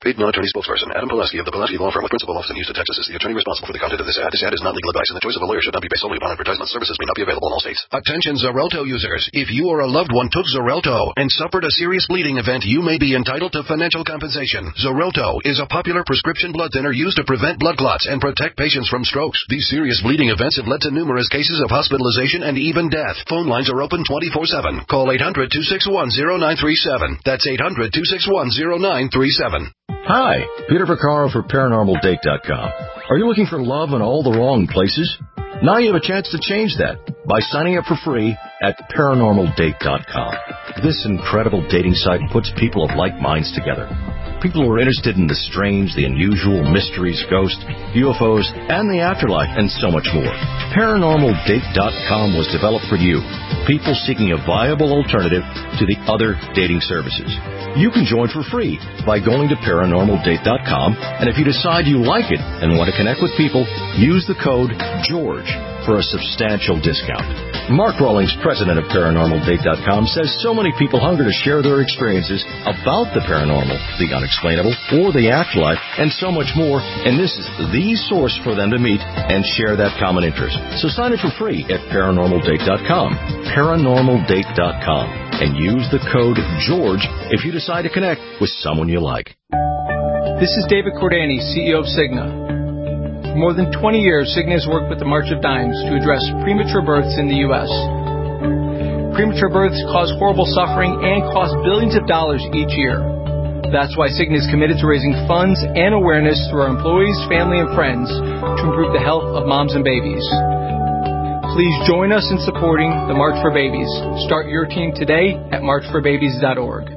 Paid non-attorney spokesperson Adam Pulaski of the Pulaski Law Firm with principal office in Houston, Texas is the attorney responsible for the content of this ad. This ad is not legal advice, and the choice of a lawyer should not be based solely upon advertisement. Services may not be available in all states. Attention Xarelto users. If you or a loved one took Xarelto and suffered a serious bleeding event, you may be entitled to financial compensation. Xarelto is a popular prescription blood thinner used to prevent blood clots and protect patients from strokes. These serious bleeding events have led to numerous cases of hospitalization and even death. Phone lines are open twenty-four seven. Call eight hundred, two six one, zero nine three seven. That's eight hundred, two six one, zero nine three seven. Hi, Peter Vaccaro for Paranormal Date dot com. Are you looking for love in all the wrong places? Now you have a chance to change that by signing up for free at Paranormal Date dot com. This incredible dating site puts people of like minds together. People who are interested in the strange, the unusual, mysteries, ghosts, U F Os, and the afterlife, and so much more. Paranormal Date dot com was developed for you, people seeking a viable alternative to the other dating services. You can join for free by going to Paranormal Date dot com, and if you decide you like it and want to connect with people, use the code GEORGE for a substantial discount. Mark Rawlings, president of Paranormal Date dot com, says so many people hunger to share their experiences about the paranormal, the unexplainable, or the afterlife, and so much more, and this is the source for them to meet and share that common interest. So sign up for free at Paranormal Date dot com, Paranormal Date dot com, and use the code GEORGE if you decide to connect with someone you like. This is David Cordani, C E O of Cigna. For more than twenty years, Cigna has worked with the March of Dimes to address premature births in the U S Premature births cause horrible suffering and cost billions of dollars each year. That's why Cigna is committed to raising funds and awareness through our employees, family, and friends to improve the health of moms and babies. Please join us in supporting the March for Babies. Start your team today at march for babies dot org.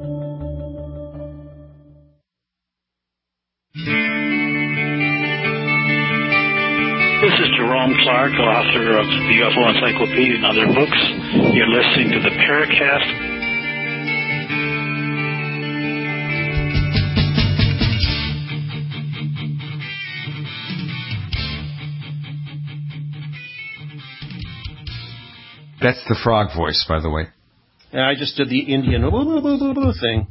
This is Jerome Clark, author of the U F O Encyclopedia and other books. You're listening to the Paracast. That's the frog voice, by the way. Yeah, I just did the Indian thing.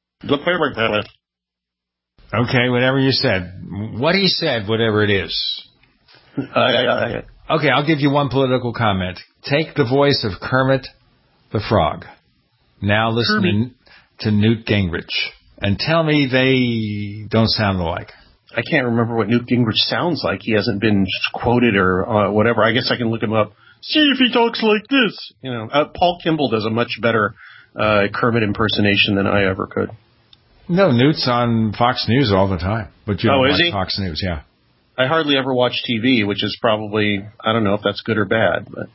Okay, whatever you said. What he said, whatever it is. Okay, I'll give you one political comment. Take the voice of Kermit the Frog. Now listen to Newt Gingrich. And tell me they don't sound alike. I can't remember what Newt Gingrich sounds like. He hasn't been quoted or uh, whatever. I guess I can look him up. See if he talks like this. You know, uh, Paul Kimball does a much better uh, Kermit impersonation than I ever could. No, Newt's on Fox News all the time. But you don't oh, is watch he? Fox News, yeah. I hardly ever watch T V, which is probably, I don't know if that's good or bad, but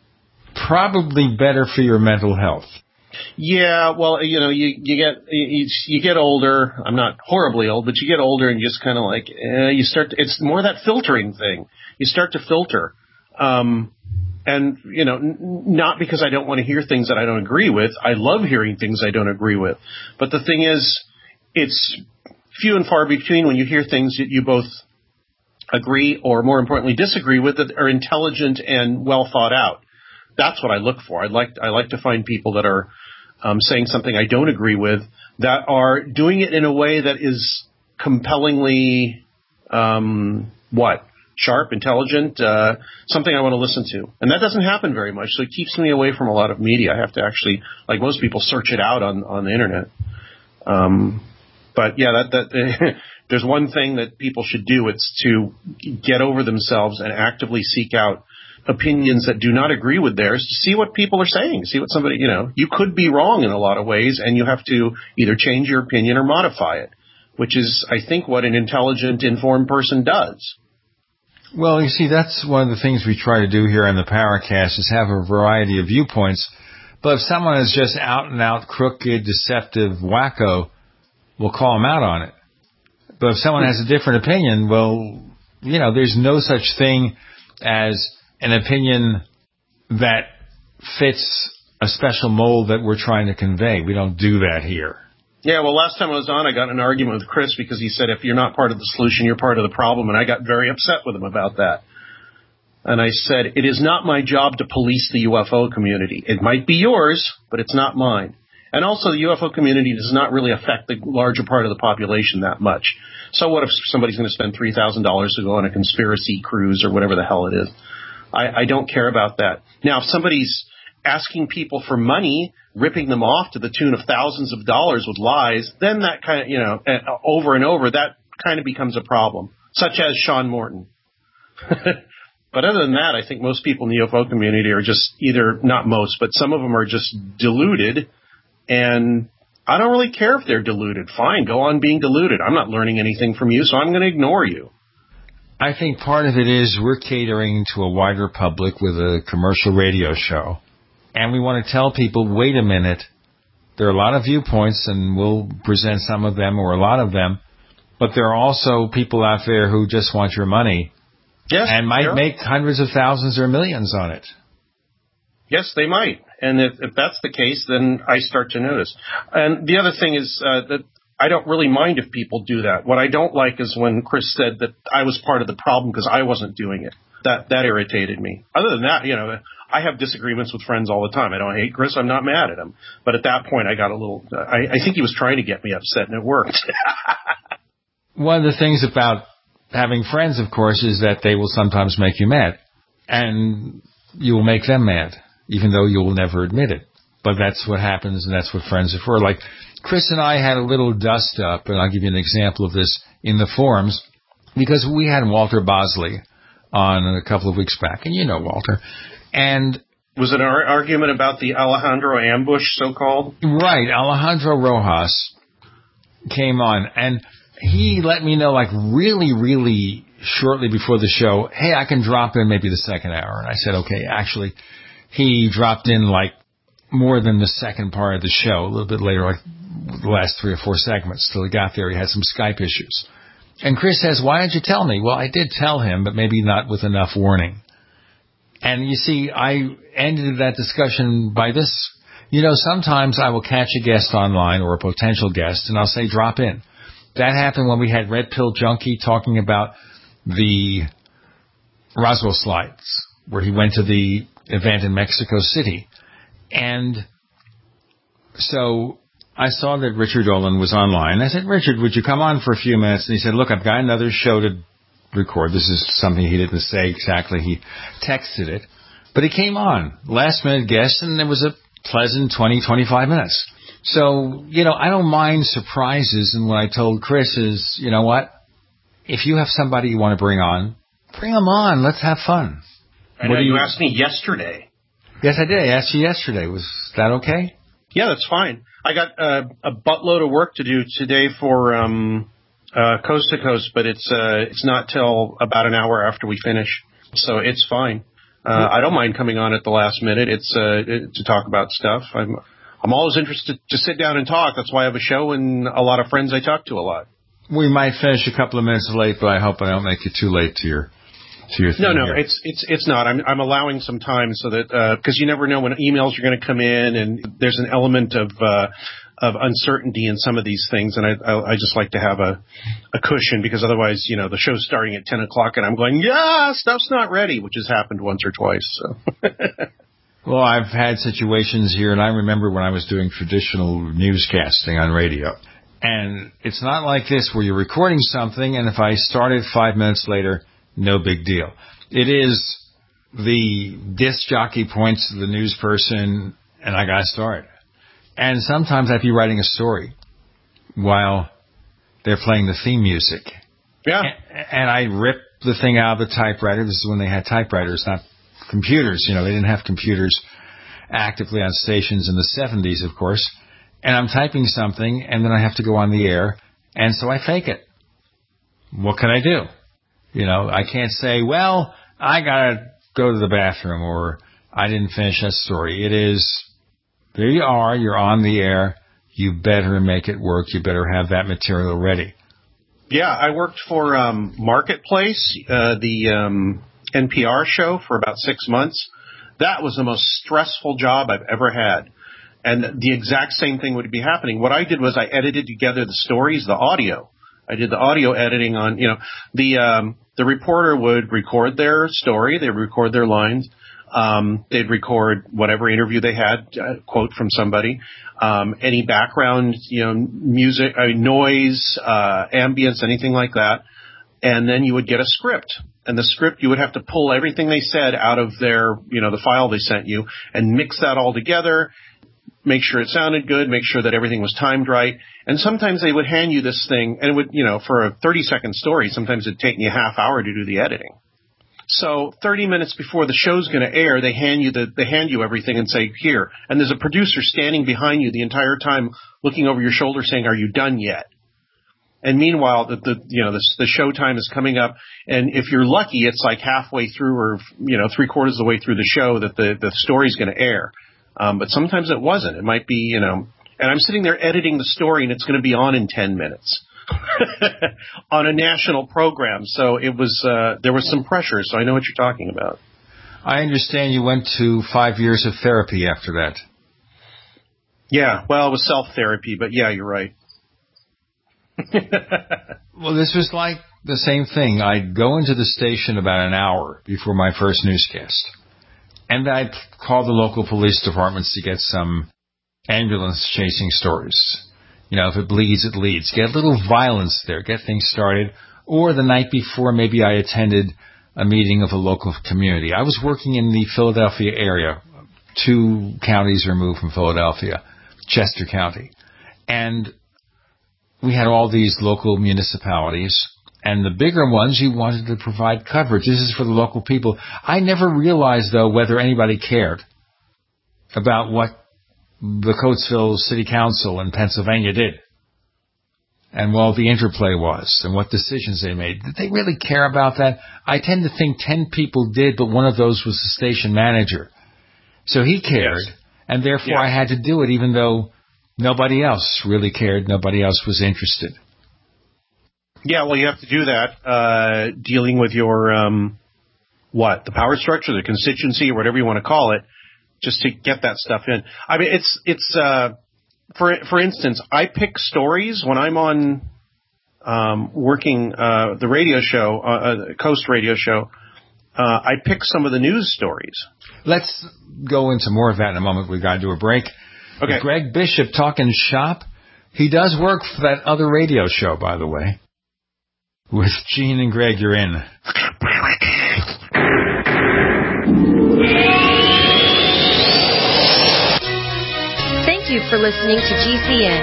probably better for your mental health. Yeah, well, you know, you you get you, you get older. I'm not horribly old, but you get older and just kind of like eh, you start. To, it's more that filtering thing. You start to filter, um, and you know, n- not because I don't want to hear things that I don't agree with. I love hearing things I don't agree with, but the thing is, it's few and far between when you hear things that you both agree or, more importantly, disagree with that are intelligent and well thought out. That's what I look for. I like I like to find people that are um, saying something I don't agree with, that are doing it in a way that is compellingly um, what sharp, intelligent, uh, something I want to listen to. And that doesn't happen very much, so it keeps me away from a lot of media. I have to actually, like most people, search it out on on the internet. Um, but yeah, that that. There's one thing that people should do. It's to get over themselves and actively seek out opinions that do not agree with theirs to see what people are saying, see what somebody, you know, you could be wrong in a lot of ways, and you have to either change your opinion or modify it, which is, I think, what an intelligent, informed person does. Well, you see, that's one of the things we try to do here on the Paracast is have a variety of viewpoints. But if someone is just out and out crooked, deceptive, wacko, we'll call them out on it. But if someone has a different opinion, well, you know, there's no such thing as an opinion that fits a special mold that we're trying to convey. We don't do that here. Yeah, well, last time I was on, I got in an argument with Chris because he said, if you're not part of the solution, you're part of the problem, and I got very upset with him about that. And I said, it is not my job to police the U F O community. It might be yours, but it's not mine. And also the U F O community does not really affect the larger part of the population that much. So what if somebody's going to spend three thousand dollars to go on a conspiracy cruise or whatever the hell it is? I, I don't care about that. Now, if somebody's asking people for money, ripping them off to the tune of thousands of dollars with lies, then that kind of, you know, over and over, that kind of becomes a problem, such as Sean Morton. But other than that, I think most people in the U F O community are just either, not most, but some of them are just deluded, and I don't really care if they're deluded. Fine, go on being deluded. I'm not learning anything from you, so I'm going to ignore you. I think part of it is we're catering to a wider public with a commercial radio show. And we want to tell people, wait a minute, there are a lot of viewpoints, and we'll present some of them or a lot of them, but there are also people out there who just want your money yes, and might sure. make hundreds of thousands or millions on it. Yes, they might. And if, if that's the case, then I start to notice. And the other thing is uh, that I don't really mind if people do that. What I don't like is when Chris said that I was part of the problem because I wasn't doing it. That that irritated me. Other than that, you know, I have disagreements with friends all the time. I don't hate Chris. I'm not mad at him. But at that point, I got a little uh, – I, I think he was trying to get me upset, and it worked. One of the things about having friends, of course, is that they will sometimes make you mad. And you will make them mad, even though you will never admit it. But that's what happens, and that's what friends are for. Like Chris and I had a little dust-up, and I'll give you an example of this in the forums, because we had Walter Bosley on a couple of weeks back, and you know Walter. And was it an argument about the Alejandro ambush, so-called? Right. Alejandro Rojas came on, and he let me know, like, really, really shortly before the show, hey, I can drop in maybe the second hour. And I said, okay. Actually, he dropped in, like, more than the second part of the show, a little bit later, like the last three or four segments. Till he got there, he had some Skype issues. And Chris says, why didn't you tell me? Well, I did tell him, but maybe not with enough warning. And you see, I ended that discussion by this. You know, sometimes I will catch a guest online or a potential guest, and I'll say, drop in. That happened when we had Red Pill Junkie talking about the Roswell slides, where he went to the event in Mexico City. And so I saw that Richard Dolan was online. I said, Richard, would you come on for a few minutes? And he said, look, I've got another show to record. This is something he didn't say exactly. He texted it. But he came on, last minute guest, and it was a pleasant twenty, twenty-five minutes. So, you know, I don't mind surprises. And what I told Chris is, you know what? If you have somebody you want to bring on, bring them on. Let's have fun. I know you, you asked me yesterday. Yes, I did. I asked you yesterday. Was that okay? Yeah, that's fine. I got uh, a buttload of work to do today for um, uh, Coast to Coast, but it's uh, it's not till about an hour after we finish, so it's fine. Uh, I don't mind coming on at the last minute. It's uh, it, to talk about stuff. I'm I'm always interested to sit down and talk. That's why I have a show and a lot of friends I talk to a lot. We might finish a couple of minutes late, but I hope I don't make you too late to your. No, no, here. it's it's it's not. I'm I'm allowing some time so that because uh, you never know when emails are going to come in, and there's an element of uh, of uncertainty in some of these things, and I I, I just like to have a a cushion because otherwise, you know, the show's starting at ten o'clock, and I'm going, yeah, stuff's not ready, which has happened once or twice. So. Well, I've had situations here, and I remember when I was doing traditional newscasting on radio, and it's not like this where you're recording something, and if I started five minutes later. No big deal. It is the disc jockey points to the news person, and I got to start. And sometimes I'd be writing a story while they're playing the theme music. Yeah. And, and I rip the thing out of the typewriter. This is when they had typewriters, not computers. You know, they didn't have computers actively on stations in the seventies, of course. And I'm typing something, and then I have to go on the air, and so I fake it. What can I do? You know, I can't say, well, I got to go to the bathroom or I didn't finish that story. It is, there you are, you're on the air. You better make it work. You better have that material ready. Yeah, I worked for um, Marketplace, uh, the um, N P R show, for about six months. That was the most stressful job I've ever had. And the exact same thing would be happening. What I did was I edited together the stories, the audio. I did the audio editing on, you know, the um, the reporter would record their story, they would record their lines. Um, they'd record whatever interview they had, a quote from somebody, um, any background, you know, music, uh, noise, uh, ambience, anything like that. And then you would get a script. And the script, you would have to pull everything they said out of their, you know, the file they sent you and mix that all together, make sure it sounded good, make sure that everything was timed right. And sometimes they would hand you this thing, and it would, you know, for a thirty-second story, sometimes it'd take me a half hour to do the editing. So thirty minutes before the show's going to air, they hand you the, they hand you everything and say, here. And there's a producer standing behind you the entire time looking over your shoulder saying, are you done yet? And meanwhile, the, the you know, the, the show time is coming up. And if you're lucky, it's like halfway through or, you know, three quarters of the way through the show that the, the story's going to air. Um, but sometimes it wasn't. It might be, you know, and I'm sitting there editing the story and it's going to be on in ten minutes. On a national program, so it was uh, there was some pressure. So I know what you're talking about. I understand you went to five years of therapy after that. Yeah, well, it was self-therapy, but yeah, you're right. Well, this was like the same thing. I'd go into the station about an hour before my first newscast, and I'd call the local police departments to get some ambulance chasing stories. You know, if it bleeds, it leads. Get a little violence there, get things started. Or the night before, maybe I attended a meeting of a local community. I was working in the Philadelphia area, two counties removed from Philadelphia, Chester County. And we had all these local municipalities. And the bigger ones, you wanted to provide coverage. This is for the local people. I never realized, though, whether anybody cared about what the Coatesville City Council in Pennsylvania did, and what the interplay was, and what decisions they made. Did they really care about that? I tend to think ten people did, but one of those was the station manager. So he cared, yes. And therefore yeah. I had to do it, even though nobody else really cared, nobody else was interested. Yeah, well, you have to do that, uh, dealing with your, um, what, the power structure, the constituency, or whatever you want to call it, just to get that stuff in. I mean, it's, it's, uh, for, for instance, I pick stories when I'm on, um, working, uh, the radio show, uh, Coast radio show, uh, I pick some of the news stories. Let's go into more of that in a moment. We've got to do a break. Okay. With Greg Bishop talking shop. He does work for that other radio show, by the way. With Gene and Greg, you're in. Thank you for listening to G C N.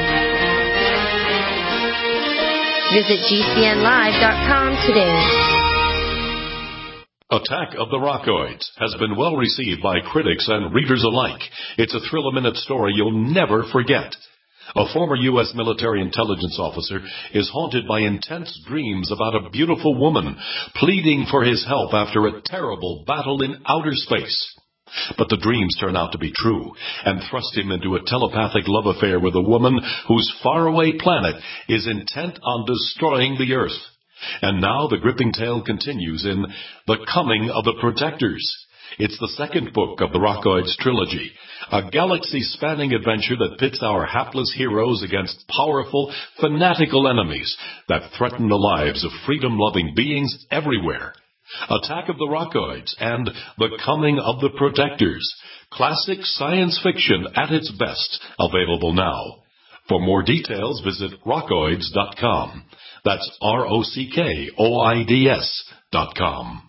Visit G C N live dot com today. Attack of the Rockoids has been well received by critics and readers alike. It's a thrill-a-minute story you'll never forget. A former U S military intelligence officer is haunted by intense dreams about a beautiful woman pleading for his help after a terrible battle in outer space. But the dreams turn out to be true and thrust him into a telepathic love affair with a woman whose faraway planet is intent on destroying the Earth. And now the gripping tale continues in The Coming of the Protectors. It's the second book of the Rockoids trilogy, a galaxy-spanning adventure that pits our hapless heroes against powerful, fanatical enemies that threaten the lives of freedom-loving beings everywhere. Attack of the Rockoids and The Coming of the Protectors, classic science fiction at its best, available now. For more details, visit rockoids dot com. That's R O C K O I D S dot com.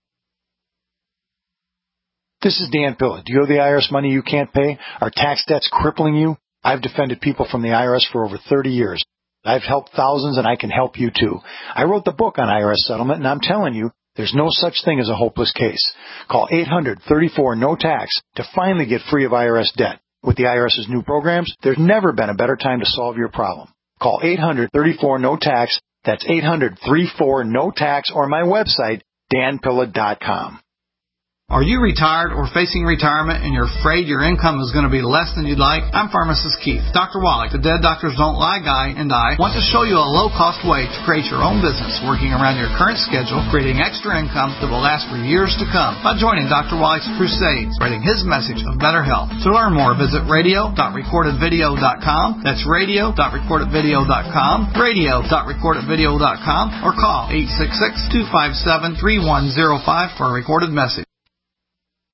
This is Dan Pilla. Do you owe the I R S money you can't pay? Are tax debts crippling you? I've defended people from the I R S for over thirty years. I've helped thousands, and I can help you too. I wrote the book on I R S settlement, and I'm telling you, there's no such thing as a hopeless case. Call eight hundred, thirty-four, no tax to finally get free of I R S debt. With the IRS's new programs, there's never been a better time to solve your problem. Call eight hundred, thirty-four, no tax. That's eight hundred, thirty-four, no tax, or my website, dan pilla dot com. Are you retired or facing retirement and you're afraid your income is going to be less than you'd like? I'm Pharmacist Keith. Doctor Wallach, the Dead Doctors Don't Lie guy, and I want to show you a low-cost way to create your own business working around your current schedule, creating extra income that will last for years to come by joining Doctor Wallach's crusade, spreading his message of better health. To learn more, visit radio dot recorded video dot com. That's radio dot recorded video dot com, radio dot recorded video dot com, or call eight six six, two five seven, three one zero five for a recorded message.